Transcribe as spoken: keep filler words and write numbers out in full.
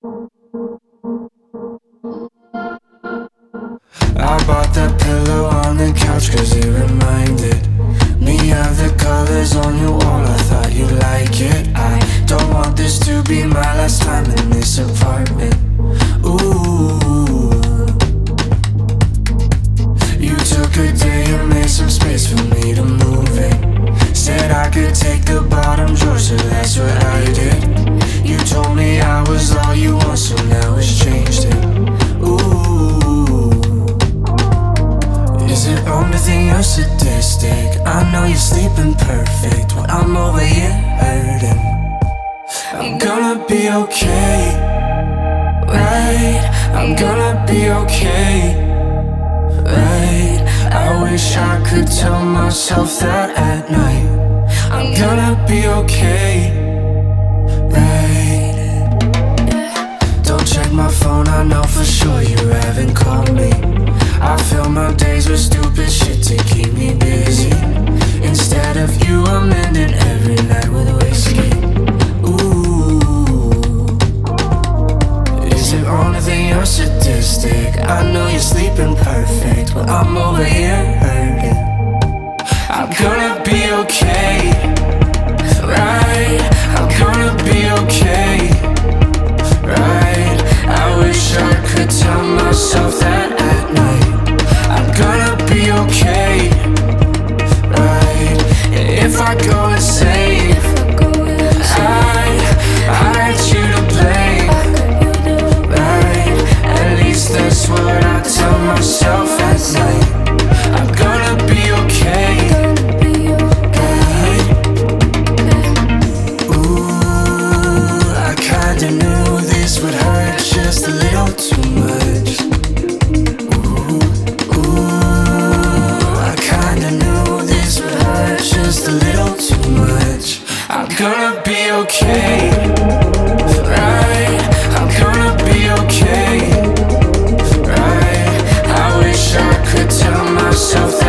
I bought that pillow on the couch cause it reminded me of the colors on your wall. I thought you'd like it. I don't want this to be my last time in this apartment. Ooh, you took a day and made some space for me to move in. Said I could take the bottom drawer, so that's what I did. You told me I was all you want, so now it's changed it. Ooh, is it wrong to think you're sadistic? I know you're sleeping perfect when I'm over here hurting. I'm gonna be okay, right? I'm gonna be okay, right? I wish I could tell myself that at night. I'm gonna be okay, right? Don't check my phone, I know for sure you haven't called me. I fill my days with stupid shit to keep me busy. Instead of you, I'm ending every night with whiskey. Ooh, is it wrong to think you're sadistic? I know you're sleeping perfect, but I'm over here hurting. I'm gonna be okay, right? I'm gonna be okay, right? I wish I could tell myself that at night. I'm gonna be okay, right? And if I go insane, I, I got you to blame, right? At least that's what I tell myself at night. I'm gonna be okay, right? Ooh, I kinda knew this would hurt just a little too much. Just a little too much. I'm gonna be okay, right? I'm gonna be okay, right? I wish I could tell myself